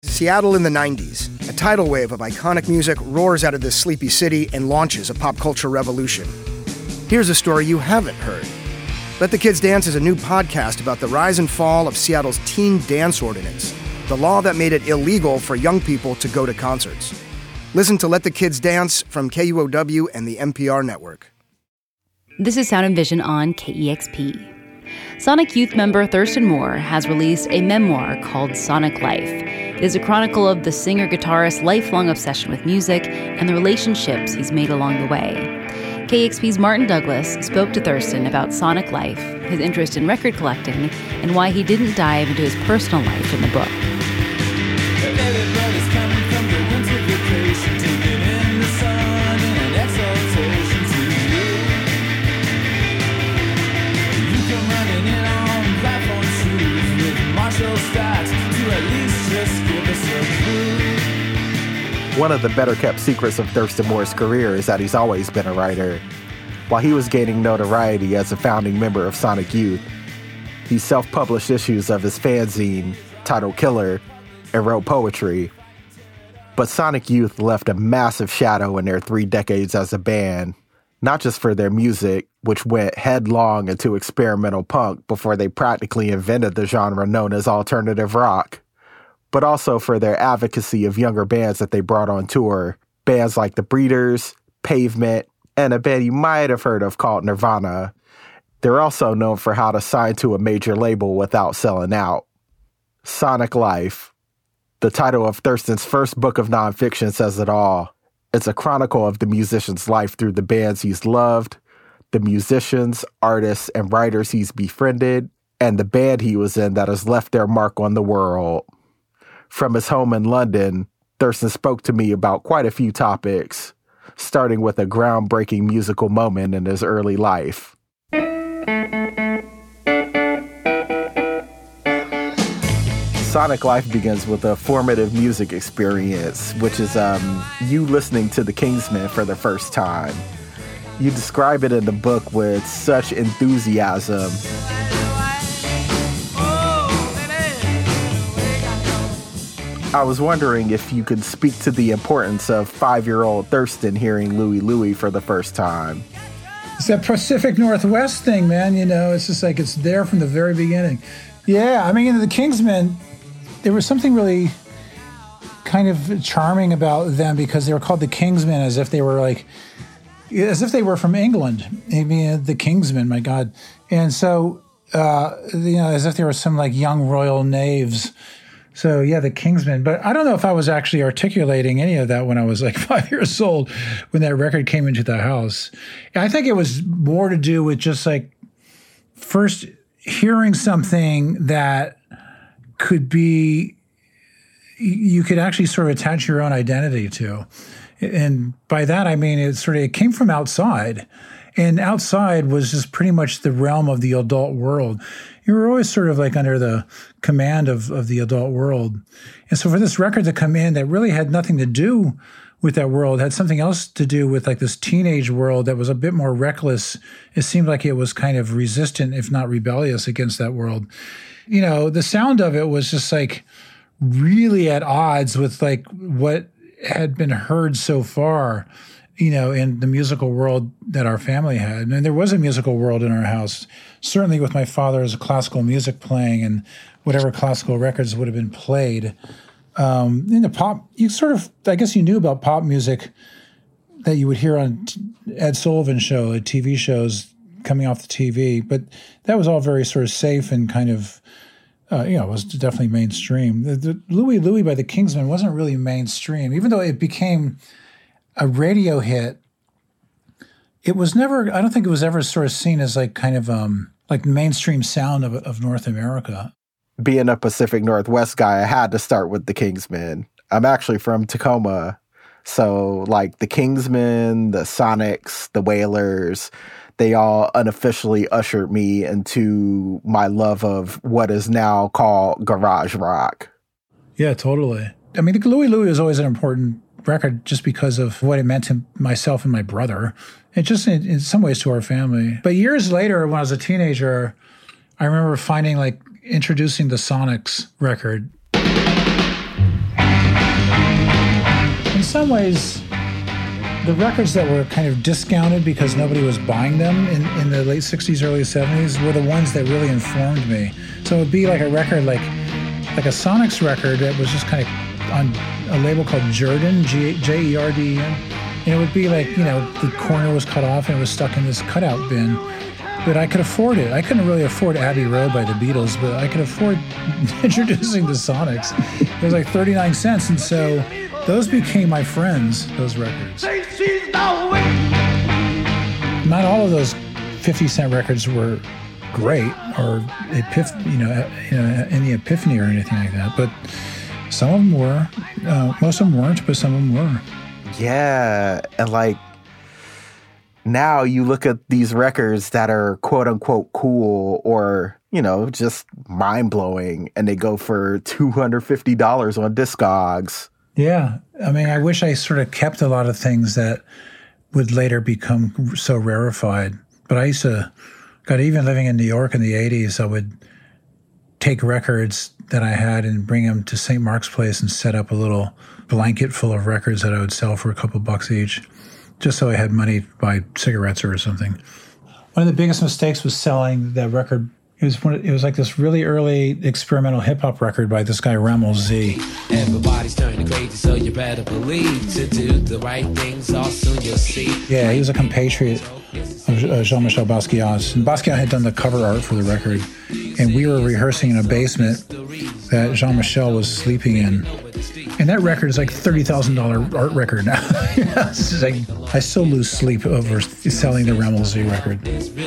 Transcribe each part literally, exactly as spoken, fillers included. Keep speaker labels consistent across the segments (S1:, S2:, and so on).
S1: Seattle in the nineties. A tidal wave of iconic music roars out of this sleepy city and launches a pop culture revolution. Here's a story you haven't heard. Let the Kids Dance is a new podcast about the rise and fall of Seattle's teen dance ordinance, the law that made it illegal for young people to go to concerts. Listen to Let the Kids Dance from K U O W and the N P R network.
S2: This is Sound and Vision on K E X P. Sonic Youth member Thurston Moore has released a memoir called Sonic Life. It is a chronicle of the singer-guitarist's lifelong obsession with music and the relationships he's made along the way. K E X P's Martin Douglas spoke to Thurston about Sonic Life, his interest in record collecting, and why he didn't dive into his personal life in the book.
S3: Everybody's coming from the winter vacation, taking in the sun in an exaltation to you. You come running in on platform shoes with Marshall stacks to at least just give us a clue.
S4: One of the better-kept secrets of Thurston Moore's career is that he's always been a writer. While he was gaining notoriety as a founding member of Sonic Youth, he self-published issues of his fanzine, titled Killer, and wrote poetry. But Sonic Youth left a massive shadow in their three decades as a band, not just for their music, which went headlong into experimental punk before they practically invented the genre known as alternative rock, but also for their advocacy of younger bands that they brought on tour, bands like The Breeders, Pavement, and a band you might have heard of called Nirvana. They're also known for how to sign to a major label without selling out. Sonic Life, the title of Thurston's first book of nonfiction, says it all. It's a chronicle of the musician's life through the bands he's loved, the musicians, artists, and writers he's befriended, and the band he was in that has left their mark on the world. From his home in London, Thurston spoke to me about quite a few topics, starting with a groundbreaking musical moment in his early life. Sonic Life begins with a formative music experience, which is um, you listening to the Kingsmen for the first time. You describe it in the book with such enthusiasm. I was wondering if you could speak to the importance of five-year-old Thurston hearing Louie Louie for the first time.
S5: It's that Pacific Northwest thing, man. You know, it's just like it's there from the very beginning. Yeah, I mean, the Kingsmen, there was something really kind of charming about them because they were called the Kingsmen as if they were like, as if they were from England. I mean, the Kingsmen, my God. And so, uh, you know, as if they were some like young royal knaves. So, yeah, the Kingsmen. But I don't know if I was actually articulating any of that when I was like five years old when that record came into the house. I think it was more to do with just like first hearing something that could be, you could actually sort of attach your own identity to. And by that, I mean, it sort of, it came from outside. And outside was just pretty much the realm of the adult world. You were always sort of like under the command of, of the adult world. And so for this record to come in that really had nothing to do with that world, had something else to do with like this teenage world that was a bit more reckless. It seemed like it was kind of resistant, if not rebellious, against that world. You know, the sound of it was just like really at odds with like what had been heard so far, you know, in the musical world that our family had. And there was a musical world in our house, certainly with my father's classical music playing and whatever classical records would have been played. Um, in the pop, you sort of, I guess you knew about pop music that you would hear on Ed Sullivan's show, T V shows coming off the T V, but that was all very sort of safe and kind of, uh, you know, it was definitely mainstream. The, the Louie Louie by the Kingsmen wasn't really mainstream, even though it became a radio hit. It was never, I don't think it was ever sort of seen as like kind of um, like mainstream sound of, of North America.
S4: Being a Pacific Northwest guy, I had to start with the Kingsmen. I'm actually from Tacoma. So like the Kingsmen, the Sonics, the Wailers, they all unofficially ushered me into my love of what is now called garage rock.
S5: Yeah, totally. I mean, the Louie Louie was always an important record just because of what it meant to myself and my brother, and just in, in some ways to our family. But years later, when I was a teenager, I remember finding like introducing the Sonics record. some ways, the records that were kind of discounted because nobody was buying them in, in the late sixties, early seventies were the ones that really informed me. So it would be like a record like like a Sonics record that was just kind of on a label called Jerden, J E R D E N. And it would be like, you know, the corner was cut off and it was stuck in this cutout bin. But I could afford it. I couldn't really afford Abbey Road by the Beatles, but I could afford introducing the Sonics. It was like thirty-nine cents, and so those became my friends, those records. Not all of those fifty cent records were great or epiph- you know, you know, any epiphany or anything like that, but some of them were. Uh, most of them weren't, but some of them were.
S4: Yeah, and like now you look at these records that are quote unquote cool or, you know, just mind blowing, and they go for two hundred fifty dollars on Discogs.
S5: Yeah. I mean, I wish I sort of kept a lot of things that would later become so rarefied. But I used to, God, even living in New York in the eighties, I would take records that I had and bring them to Saint Mark's Place and set up a little blanket full of records that I would sell for a couple bucks each, just so I had money to buy cigarettes or something. One of the biggest mistakes was selling that record. It was one, it was like this really early experimental hip-hop record by this guy, Ramel Z.
S3: Everybody's turning crazy, so you better believe to do the right things, all soon you'll see.
S5: Yeah, he was a compatriot of uh, Jean-Michel Basquiat's. And Basquiat had done the cover art for the record, and we were rehearsing in a basement that Jean-Michel was sleeping in. And that record is like thirty thousand dollars art record now. It's like, I still lose sleep over selling the Ramel Z record.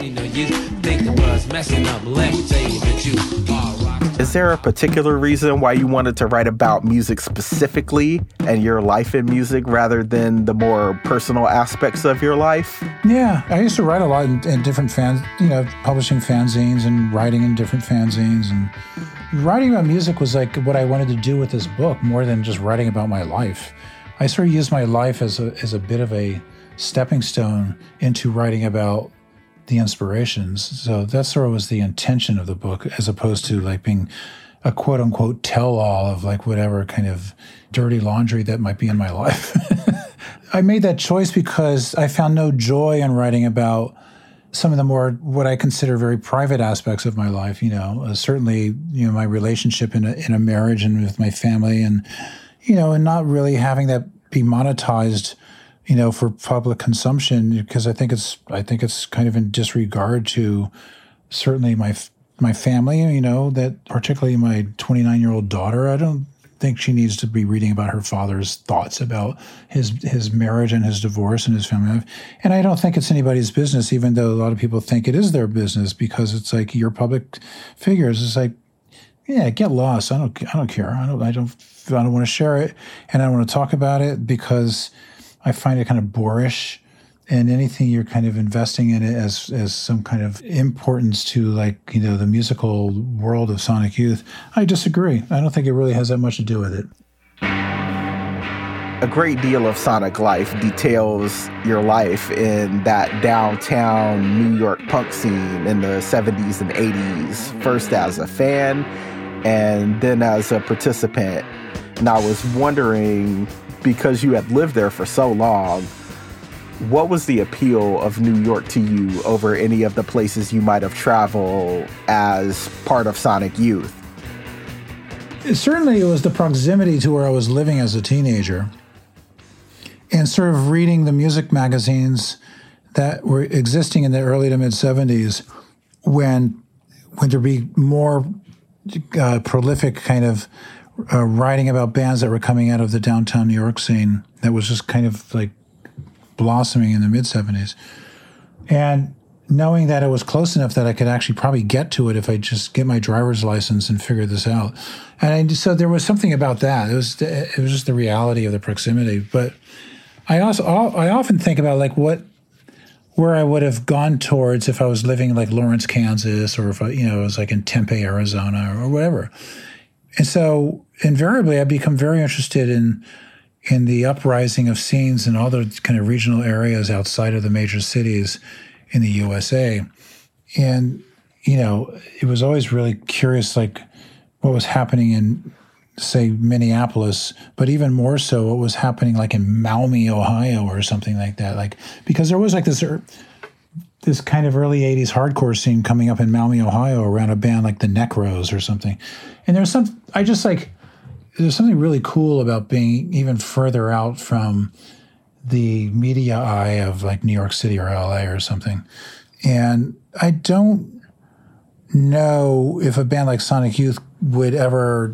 S4: Is there a particular reason why you wanted to write about music specifically and your life in music rather than the more personal aspects of your life?
S5: Yeah, I used to write a lot in, in different fans, you know, publishing fanzines and writing in different fanzines. And writing about music was like what I wanted to do with this book more than just writing about my life. I sort of used my life as a, as a bit of a stepping stone into writing about the inspirations. So that sort of was the intention of the book, as opposed to like being a quote unquote tell-all of like whatever kind of dirty laundry that might be in my life. I made that choice because I found no joy in writing about some of the more, what I consider very private aspects of my life, you know, uh, certainly, you know, my relationship in a, in a marriage and with my family, and, you know, and not really having that be monetized, you know, for public consumption, because I think it's, I think it's kind of in disregard to certainly my, my family, you know, that particularly my twenty-nine year old daughter. I don't think she needs to be reading about her father's thoughts about his, his marriage and his divorce and his family life. And I don't think it's anybody's business, even though a lot of people think it is their business, because it's like you're public figures. It's like, yeah, get lost. I don't, I don't care. I don't, I don't, I don't want to share it. And I don't want to talk about it because I find it kind of boorish, and anything you're kind of investing in it as as some kind of importance to, like, you know, the musical world of Sonic Youth, I disagree. I don't think it really has that much to do with it.
S4: A great deal of Sonic Life details your life in that downtown New York punk scene in the seventies and eighties, first as a fan and then as a participant. And I was wondering, because you had lived there for so long, what was the appeal of New York to you over any of the places you might have traveled as part of Sonic Youth?
S5: Certainly it was the proximity to where I was living as a teenager, and sort of reading the music magazines that were existing in the early to mid-seventies when, when there'd be more uh, prolific kind of uh, writing about bands that were coming out of the downtown New York scene that was just kind of like blossoming in the mid-seventies. And knowing that it was close enough that I could actually probably get to it if I just get my driver's license and figure this out. And I, so there was something about that. It was it was just the reality of the proximity. But I also I often think about like what where I would have gone towards if I was living in like Lawrence, Kansas, or if I, you know, it was like in Tempe, Arizona, or whatever. And so invariably I become very interested in in the uprising of scenes in all the kind of regional areas outside of the major cities in the U S A. And, you know, it was always really curious, like, what was happening in say, Minneapolis, but even more so what was happening like in Maumee, Ohio or something like that. Like, because there was like this this kind of early eighties hardcore scene coming up in Maumee, Ohio around a band like the Necros or something. And there's some, I just like, there's something really cool about being even further out from the media eye of like New York City or L A or something. And I don't know if a band like Sonic Youth would ever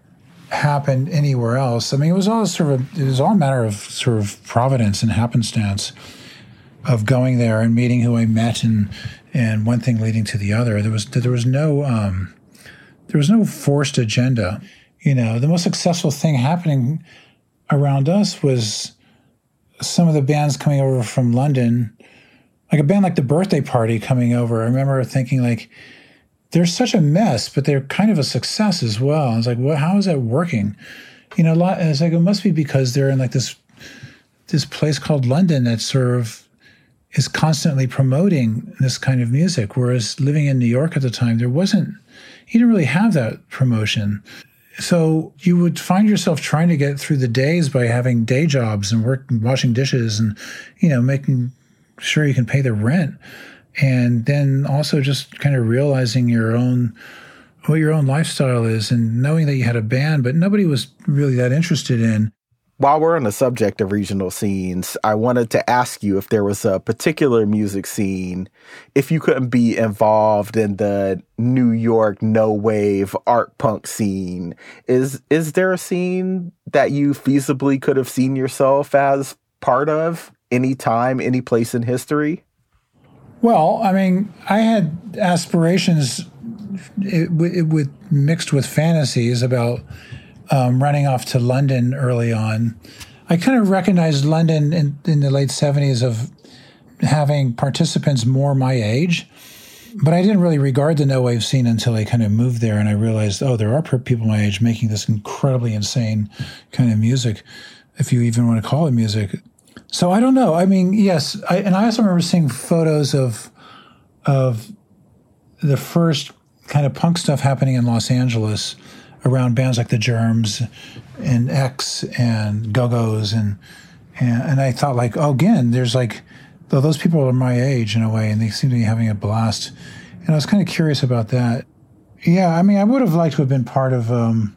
S5: happen anywhere else. I mean, it was all sort of, it was all a matter of sort of providence and happenstance of going there and meeting who I met, and and one thing leading to the other. There was there was no um, there was no forced agenda. You know, the most successful thing happening around us was some of the bands coming over from London, like a band like The Birthday Party coming over. I remember thinking like, they're such a mess, but they're kind of a success as well. I was like, well, how is that working? You know, a lot, it's like, it must be because they're in like this this place called London that sort of is constantly promoting this kind of music. Whereas living in New York at the time, there wasn't, you didn't really have that promotion. So you would find yourself trying to get through the days by having day jobs and work, washing dishes and, you know, making sure you can pay the rent. And then also just kind of realizing your own, what your own lifestyle is, and knowing that you had a band, but nobody was really that interested in.
S4: While we're on the subject of regional scenes, I wanted to ask you if there was a particular music scene, if you couldn't be involved in the New York no wave art punk scene. Is is there a scene that you feasibly could have seen yourself as part of any time, any place in history?
S5: Well, I mean, I had aspirations it, it, with mixed with fantasies about um, running off to London early on. I kind of recognized London in, in the late seventies of having participants more my age, but I didn't really regard the no-wave scene until I kind of moved there, and I realized, oh, there are people my age making this incredibly insane kind of music, if you even want to call it music. So I don't know. I mean, yes, I, and I also remember seeing photos of of the first kind of punk stuff happening in Los Angeles around bands like the Germs and X and Go-Go's, and and, and I thought like, oh, again, there's like, though those people are my age in a way, and they seem to be having a blast, and I was kind of curious about that. Yeah, I mean, I would have liked to have been part of um,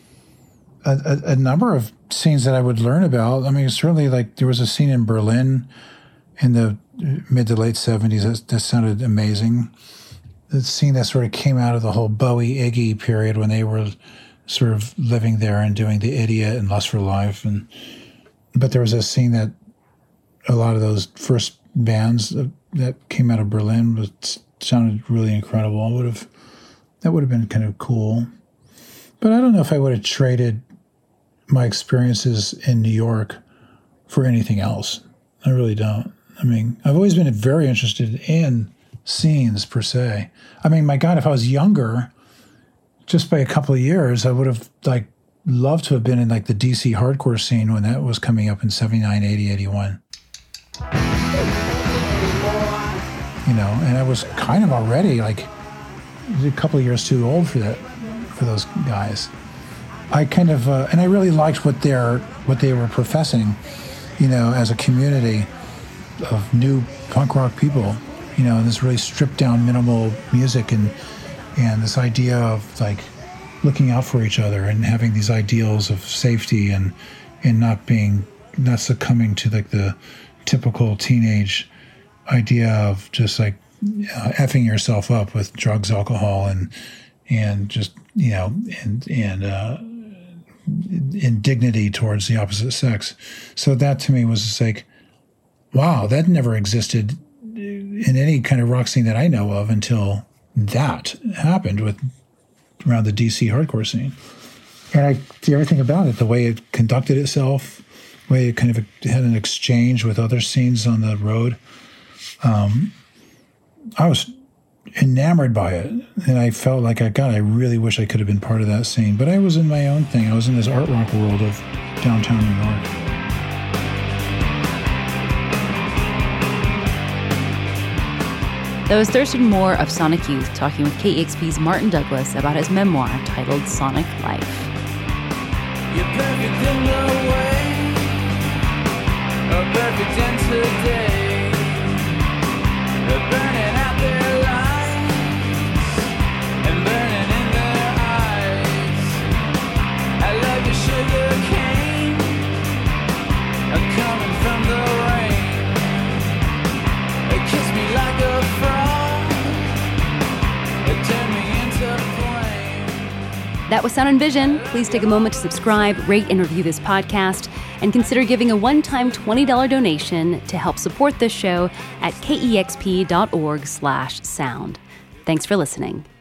S5: a, a, a number of scenes that I would learn about. I mean, certainly like there was a scene in Berlin in the mid to late seventies that, that sounded amazing. The scene that sort of came out of the whole Bowie Iggy period when they were sort of living there and doing The Idiot and Lust for Life. And but there was a scene that a lot of those first bands that came out of Berlin was, sounded really incredible. Would have that would have been kind of cool. But I don't know if I would have traded my experiences in New York for anything else. I really don't. I mean, I've always been very interested in scenes per se. I mean, my God, if I was younger, just by a couple of years, I would have like loved to have been in like the D C hardcore scene when that was coming up in seventy-nine, eighty, eighty-one. You know, and I was kind of already like a couple of years too old for that, for those guys. I kind of, uh, and I really liked what they're, what they were professing, you know, as a community of new punk rock people, you know, and this really stripped down minimal music, and and this idea of like looking out for each other and having these ideals of safety and and not being, not succumbing to like the typical teenage idea of just like uh, effing yourself up with drugs, alcohol, and and just, you know, and and uh, indignity towards the opposite sex. So that to me was just like, wow, that never existed in any kind of rock scene that I know of until that happened with around the D C hardcore scene. And I see everything about it, the way it conducted itself, the way it kind of had an exchange with other scenes on the road. Um, I was enamored by it, and I felt like, I God, I really wish I could have been part of that scene. But I was in my own thing. I was in this art rock world of downtown New York.
S2: That was Thurston Moore of Sonic Youth talking with K E X P's Martin Douglas about his memoir titled Sonic Life.
S3: You're perfect in the way, or perfect in today. They're burning out their lives and burning in their eyes. I love your sugar cane, I'm coming from the rain. It kissed me like a frog, it turned me into flame.
S2: That was Sound and Vision. Please take a moment to subscribe, rate, and review this podcast, and consider giving a one-time twenty dollars donation to help support this show at kexp.org slash sound. Thanks for listening.